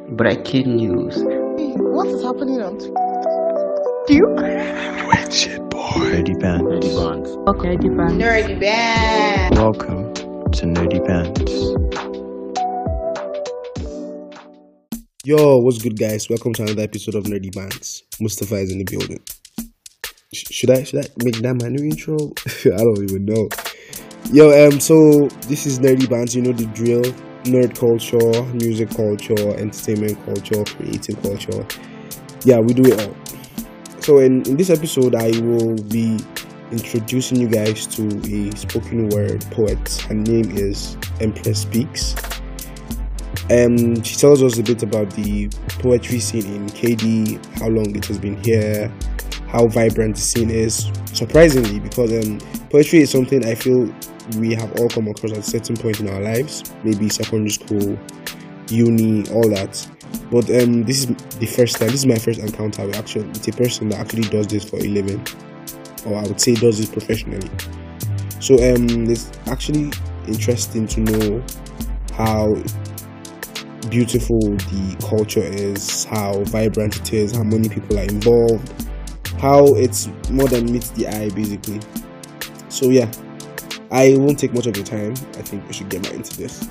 Breaking news. What is happening on you? Wait, shit, boy. Nerdy Bands. Nerdy band. Welcome to Nerdy Bands. Yo, what's good, guys? Welcome to another episode of Nerdy Bands. Mustafa is in the building. Should I make that my new intro? I don't even know. Yo, so this is Nerdy Bands. You know the drill: nerd culture, music culture, entertainment culture, creative culture. Yeah, we do it all. So in this episode, I will be introducing you guys to a spoken word poet. Her name is Empress Speaks. She tells us a bit about the poetry scene in KD, how long it has been here, how vibrant the scene is. Surprisingly, because poetry is something I feel we have all come across at a certain point in our lives, maybe secondary school, uni, all that. But this is the first time. This is my first encounter with a person that actually does this for a living, or I would say does this professionally. So it's actually interesting to know how beautiful the culture is, how vibrant it is, how many people are involved, how it's more than meets the eye, basically. So yeah, I won't take much of your time. I think we should get right into this.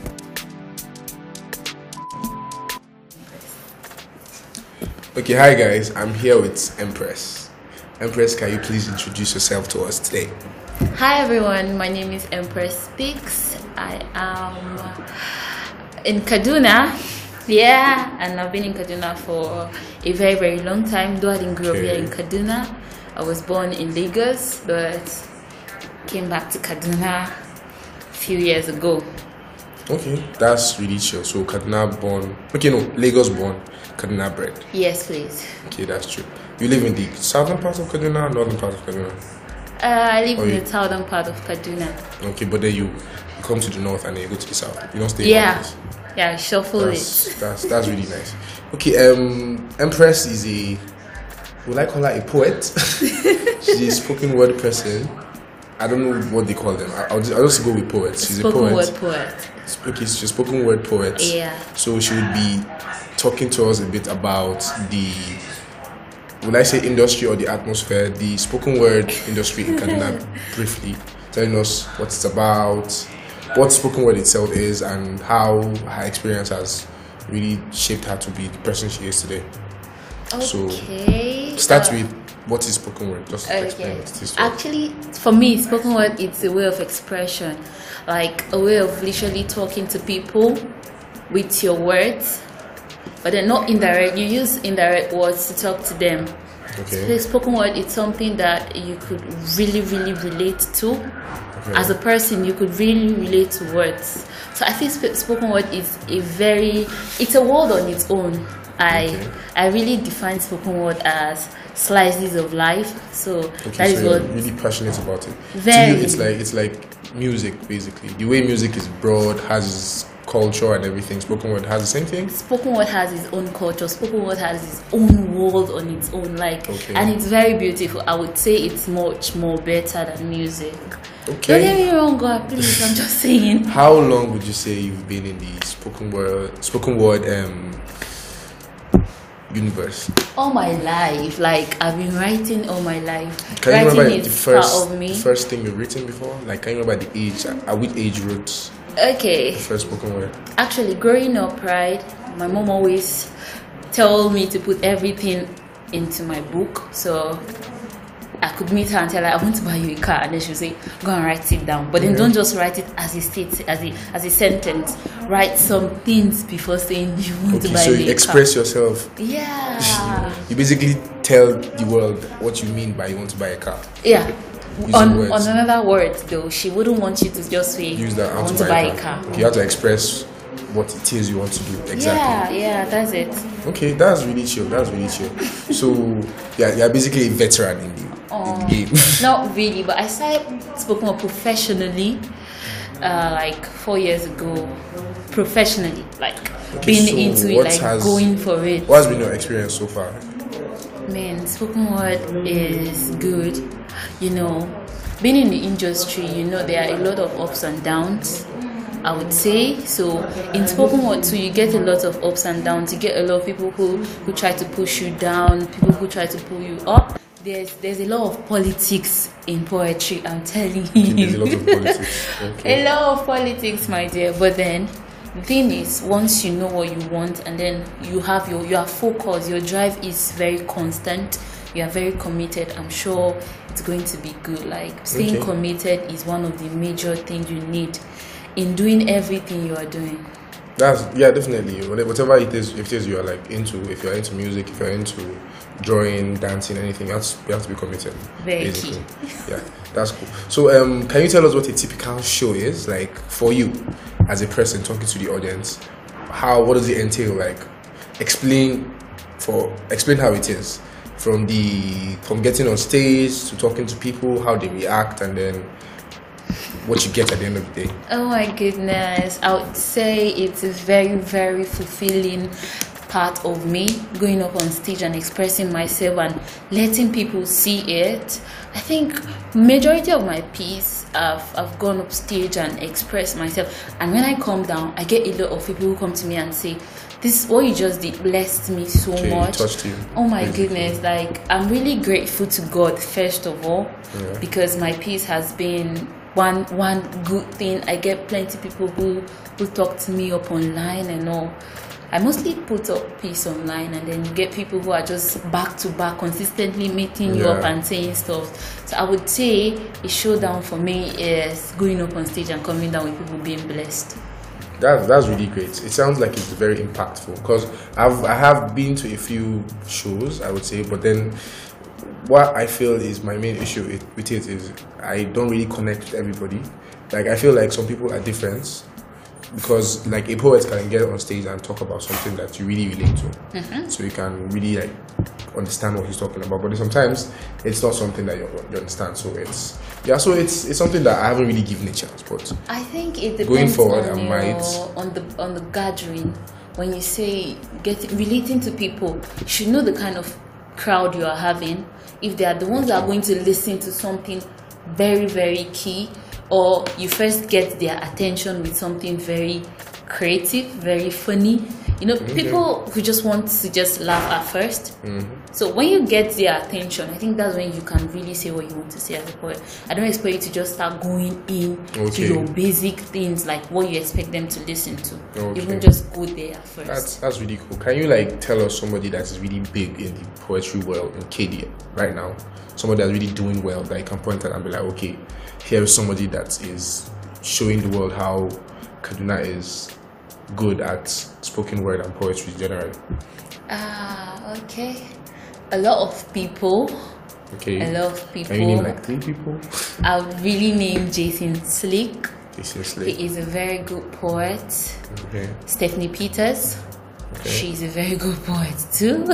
Okay, hi guys, I'm here with Empress. Empress, can you please introduce yourself to us today? Hi everyone, my name is Empress Speaks. I am in Kaduna. Yeah, and I've been in Kaduna for a very, very long time. Though I didn't grow up here in Kaduna. I was born in Lagos, but came back to Kaduna a few years ago. Okay, that's really chill. So Kaduna born, Lagos born, Kaduna bred. Yes, please. Okay, that's true. You live in the southern part of Kaduna, northern part of Kaduna? I live in the southern part of Kaduna. Okay, but then you come to the north and then you go to the south. You don't stay in one place. Yeah, shuffle it. That's really nice. Okay, Empress is would I call her a poet? She's a spoken word person. I don't know what they call them. I'll just go with poets. She's a poet. Spoken word poet. Okay, she's a spoken word poet. Yeah. So she would be talking to us a bit about would I say industry or the atmosphere, the spoken word industry in Kaduna, briefly, telling us what it's about, what spoken word itself is, and how her experience has really shaped her to be the person she is today. Okay. So start with what is spoken word. Just explain what it is. Actually, for me, spoken word it's a way of expression, like a way of literally talking to people with your words, but then not indirect. You use indirect words to talk to them. Okay. So spoken word is something that you could really, really relate to. Okay. As a person, you could really relate to words. So I think spoken word is it's a word on its own. I really define spoken word as slices of life. So that is what you're really passionate about it. Very. To you, it's like music, basically. The way music is broad, has its culture and everything. Spoken word has the same thing. Spoken word has its own culture. Spoken word has its own world on its own, and it's very beautiful. I would say it's much more better than music. Okay. Don't get me wrong, God, please. I'm just saying. How long would you say you've been in the spoken word universe? All my life, I've been writing all my life. Can you writing remember is part of me. the first thing you've written before? Can you remember the age? At which age you wrote? Okay. The first spoken word. Actually, growing up, right, my mom always told me to put everything into my book. So I could meet her and tell her, I want to buy you a car, and then she'll say, go and write it down. But then don't just write it as a sentence. Write some things before saying you want to buy me a car. So you express yourself. Yeah. You basically tell the world what you mean by you want to buy a car. Yeah. On another word, though, she wouldn't want you to just say, use that, I want to buy a car. You have to express what it is you want to do. Exactly. Yeah, that's it. Okay, that's really chill. So, you're basically a veteran in the game. Not really, but I started spoken word professionally 4 years ago. Professionally, being into it, going for it. What has been your experience so far? Man, spoken word is good. Being in the industry, there are a lot of ups and downs. I would say. So in spoken word too, you get a lot of ups and downs. You get a lot of people who try to push you down, people who try to pull you up. There's a lot of politics in poetry, I'm telling you. There's a lot of politics. Okay. A lot of politics, my dear. But then the thing is, once you know what you want and then you are focused, your drive is very constant, you are very committed, I'm sure it's going to be good. Like staying committed is one of the major things you need in doing everything you are doing. Definitely. Whatever it is you are like into, if you're into music, if you're into drawing, dancing, anything, you have to be committed. Very key. Yeah, that's cool. So can you tell us what a typical show is like for you as a person talking to the audience? What does it entail? Like explain how it is from getting on stage to talking to people, how they react, and then what you get at the end of the day. Oh my goodness, I would say it's a very, very fulfilling part of me, going up on stage and expressing myself and letting people see it. I think majority of my piece I've gone up stage and expressed myself, and when I come down I get a lot of people who come to me and say, this what you just did blessed me so much. It touched you. Oh my goodness, like I'm really grateful to God first of all, because my piece has been one good thing. I get plenty people who talk to me up online and all. I mostly put up piece online, and then you get people who are just back to back consistently meeting you up and saying stuff. So I would say a showdown for me is going up on stage and coming down with people being blessed. That's really great. It sounds like it's very impactful, because I have been to a few shows, I would say, but then what I feel is my main issue with it is I don't really connect with everybody. Like I feel like some people are different, because like a poet can get on stage and talk about something that you really relate to, so you can really like understand what he's talking about. But sometimes it's not something that you understand. So it's something that I haven't really given a chance. But I think it depends going forward, on the gathering. When you say relating to people, you should know the kind of crowd you are having. If they are the ones that are going to listen to something very, very key, or you first get their attention with something very creative, very funny. You know, people who just want to just laugh at first. So when you get their attention, I think that's when you can really say what you want to say as a poet. I don't expect you to just start going in to your basic things, like what you expect them to listen to. You won't just go there at first. That's really cool. Can you like tell us somebody that is really big in the poetry world in KD right now? Somebody that's really doing well that you can point at and be like, okay, here is somebody that is showing the world how Kaduna is good at spoken word and poetry generally. Okay. A lot of people. Okay. A lot of people. Can you name like 3 people? I would really name Jason Slick. Jason Slick. He is a very good poet. Okay. Stephanie Peters. Okay. She's a very good poet too.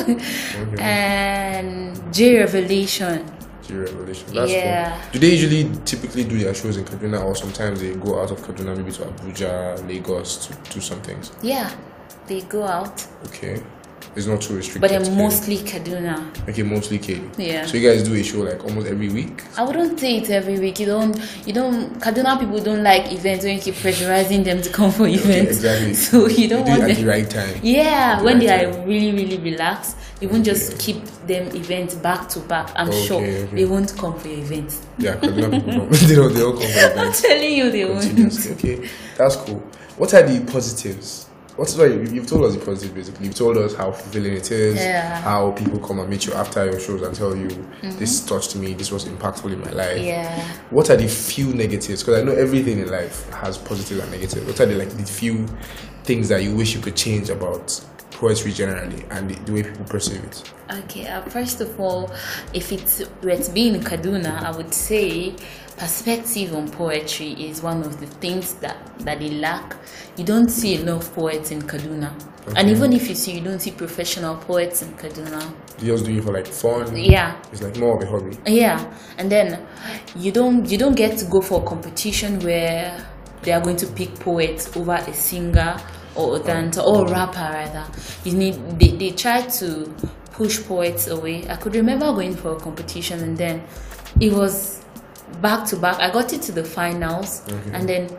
And J Revelation. That's cool. Do they typically do their shows in Kaduna, or sometimes they go out of Kaduna, maybe to Abuja, Lagos to do some things? Yeah, they go out. Okay. It's not too restricted. But they're mostly Kaduna. Okay, mostly KD. Yeah. So you guys do a show like almost every week? I wouldn't say it every week. Kaduna people don't like events when you keep pressurizing them to come for events. Exactly. So you don't want them at the right time. Yeah, when they are really, really relaxed. You won't just keep them events back to back. I'm sure they won't come for your events. Yeah, Kaduna people don't. they don't come for events. I'm telling you, they won't. Okay, that's cool. What are the positives? You've told us the positive basically. You've told us how fulfilling it is, how people come and meet you after your shows and tell you, this touched me, this was impactful in my life. Yeah. What are the few negatives? Because I know everything in life has positive and negative. What are the few things that you wish you could change about poetry generally and the way people perceive it? Okay, first of all, if it were to be in Kaduna, I would say perspective on poetry is one of the things that they lack. You don't see enough poets in Kaduna. Okay. And even if you see, you don't see professional poets in Kaduna. You just do it for like fun. Yeah. It's like more of a hobby. Yeah. And then you don't get to go for a competition where they are going to pick poets over a singer or a dancer or a rapper rather. They try to push poets away. I could remember going for a competition and then it was back to back. I got it to the finals and then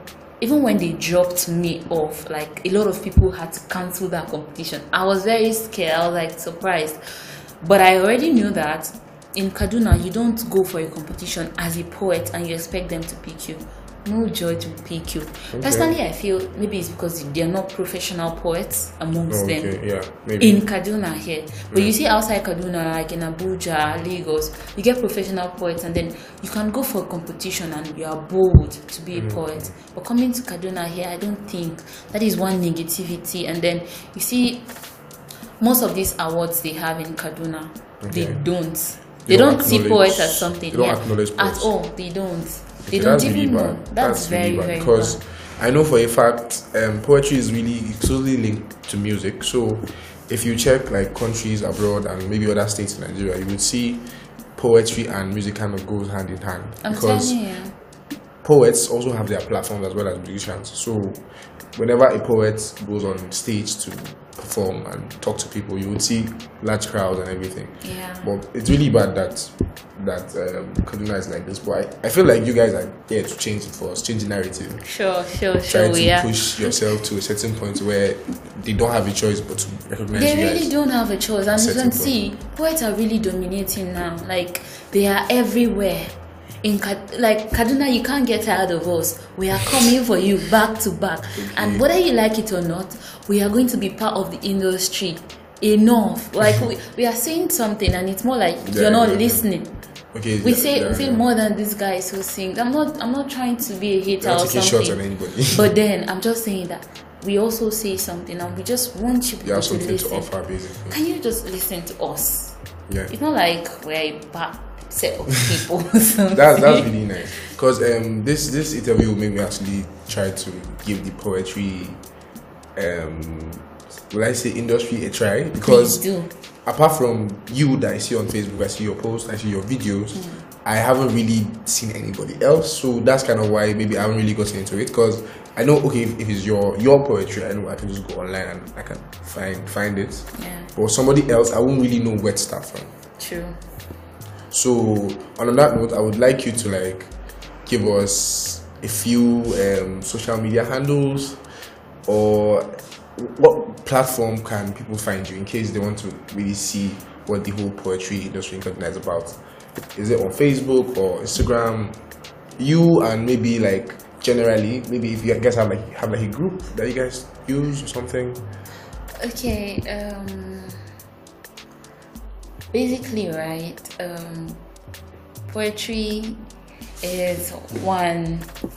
even when they dropped me off, like a lot of people had to cancel that competition. I was very scared. I was like surprised, but I already knew that in Kaduna you don't go for a competition as a poet and you expect them to pick you. No judge will pick you. Personally, I feel maybe it's because they're not professional poets amongst them. Yeah, maybe. In Kaduna here. But you see outside Kaduna, like in Abuja, Lagos, you get professional poets and then you can go for a competition and you are bold to be a poet. But coming to Kaduna here, I don't think that is one negativity. And then you see most of these awards they have in Kaduna, they don't. They don't see poets as something. They don't acknowledge poets. At all. They don't. They Okay, don't that's even really know. bad. That's very, really very because bad. I know for a fact poetry is really closely linked to music. So if you check like countries abroad and maybe other states in Nigeria, you would see poetry and music kind of goes hand in hand. I'm because telling you. poets also have their platforms as well as musicians. So whenever a poet goes on stage to perform and talk to people, you would see large crowds and everything. Yeah. But it's really bad that Kaduna is like this. But I feel like you guys are there to change it for us, change the narrative. Sure, Try we to are. push yourself to a certain point where they don't have a choice but to recognize They you guys. really don't have a choice, and you Certain can see poets are really dominating now. Like they are everywhere. In Kaduna, you can't get tired of us. We are coming for you back to back, and whether you like it or not, we are going to be part of the industry. Enough, like we are saying something, and it's more like you're not listening. Okay, We say more than these guys who sing. I'm not trying to be a hater or taking shots on something. anybody. But then I'm just saying that we also say something, and we just want you You people have to something listen. to offer, basically. Can you just listen to us? Yeah. It's not like we're a bad set of people. or something. That's really nice because this interview will make me actually try to give the poetry will I say industry a try, because Please do. apart from you that I see on Facebook, I see your posts, I see your videos, I haven't really seen anybody else. So that's kind of why maybe I haven't really gotten into it, because I know, okay, if it's your poetry, I know I can just go online and I can find it. Yeah. But somebody else, I won't really know where to start from. True. So on that note, I would like you to like give us a few social media handles, or what platform can people find you in case they want to really see what the whole poetry industry in Kaduna is about. Is it on Facebook or Instagram? You and maybe like generally, maybe if you guys have like a group that you guys use or something. Okay. Basically, right. Poetry is one.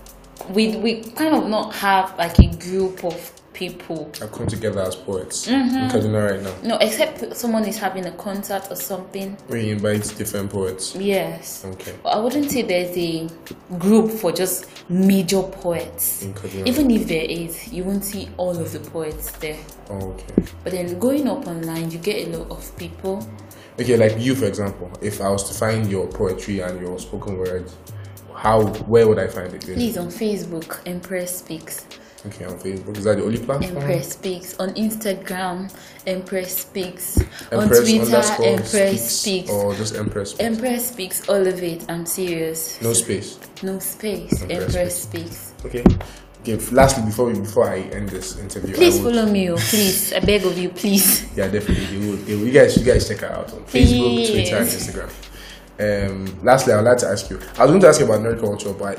We kind of not have like a group of people Have come together as poets in Kaduna right now. No, except someone is having a concert or something. Where you invite different poets. Yes. Okay. But I wouldn't say there's a group for just major poets. In Kaduna. Even if there is, you won't see all of the poets there. Oh, okay. But then going up online, you get a lot of people. Okay, like you, for example, if I was to find your poetry and your spoken words, where would I find it? Please, on Facebook, Empress Speaks. Okay, on Facebook. Is that the only platform? Empress Speaks. On Instagram, Empress Speaks. On Empress Twitter, underscore Empress Speaks. Or just Empress Speaks? Empress Speaks, all of it. I'm serious. No space. No space. Empress Speaks. Okay. Okay. Lastly, before I end this interview, Please I would, follow me, please. I beg of you, please. Yeah, definitely. They will. You guys check her out on Facebook, Please. Twitter, and Instagram. Lastly, I would like to ask you. I was going to ask you about nerd culture, but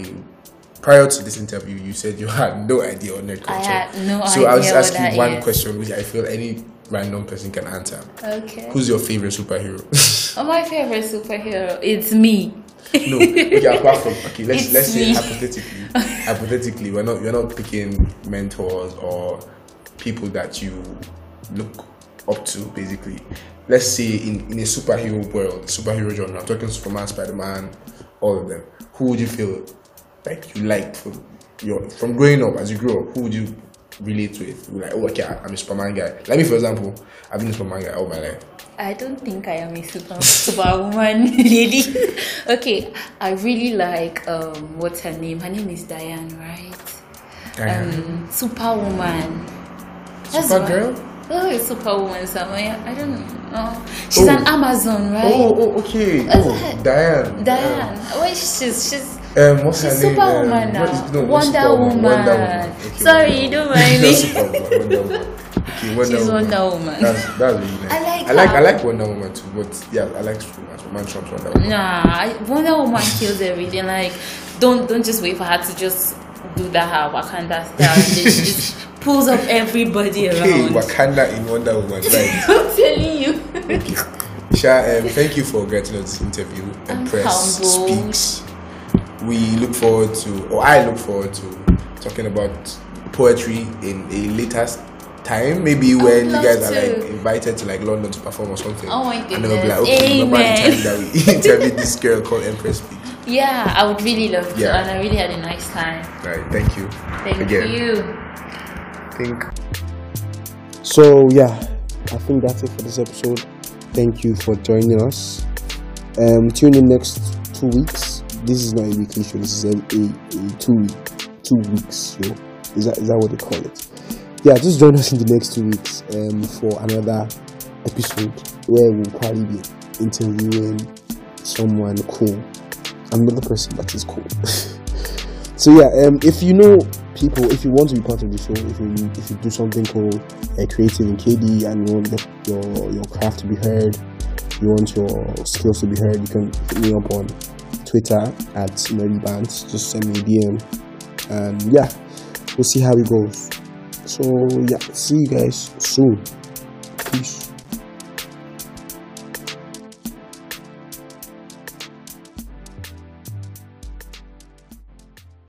prior to this interview, you said you had no idea on nerd culture. I had no idea. So I'll just ask what you that one is. question, which I feel any random person can answer. Okay. Who's your favorite superhero? Oh, my favorite superhero? It's me. No. Okay, apart from let's It's say me. hypothetically, we're not picking mentors or people that you look up to. Basically, let's say in a superhero world, superhero genre, I'm talking Superman, Spider-Man, all of them. Who would you feel like you liked from growing up? As you grow up, who would you relate with? You're like, oh, okay, I'm a Superman guy. Like me, for example, I've been a Superman guy all my life. I don't think I am a superwoman lady. Okay, I really like what's her name? Her name is Diane, right? Diane. Superwoman. That's Supergirl? what- Oh, it's Superwoman somewhere. I don't know. She's an Amazon, right? Oh, okay. What's that? Diane. Diane. Well, she's What's her She's name? Superwoman now. Not Wonder Superwoman, Woman. Wonder Woman. Okay, Sorry, you don't mind me. Not Superwoman, Wonder Woman. Okay, She's Wonder Woman. That's really nice. I like Wonder Woman too, but yeah, I like Superman Trump's Wonder Woman. Nah, Wonder Woman kills everything. Like, don't just wait for her to just do that her Wakanda style. And then she just pulls up everybody Okay, around. Wakanda in Wonder Woman, right? I'm telling you. Sha, thank you for getting us this interview. Empress humbled. Speaks. We look forward to, or I look forward to, talking about poetry in a later time. Maybe when you love guys are to. like invited to like London to perform or something. Oh my And then we'll be like, goodness. okay, remember the Amen. time that we interviewed this girl called Empress Speaks. Yeah, I would really love to, Yeah. and I really had a nice time. Right, thank you. Thank Again. you. So yeah, I think that's it for this episode. Thank you for joining us. Tune in next 2 weeks. This is not a weekly show. This is a 2 weeks show. Is that what they call it? Yeah, just join us in the next 2 weeks for another episode where we'll probably be interviewing someone cool, another person that is cool. So yeah, if you know people, if you want to be part of the show, if you do something cool, creative in KD, and you want your craft to be heard, you want your skills to be heard, you can hit me up on Twitter at Nerdy Bands. Just send me a DM, and yeah, we'll see how it goes. So yeah, see you guys soon. Peace.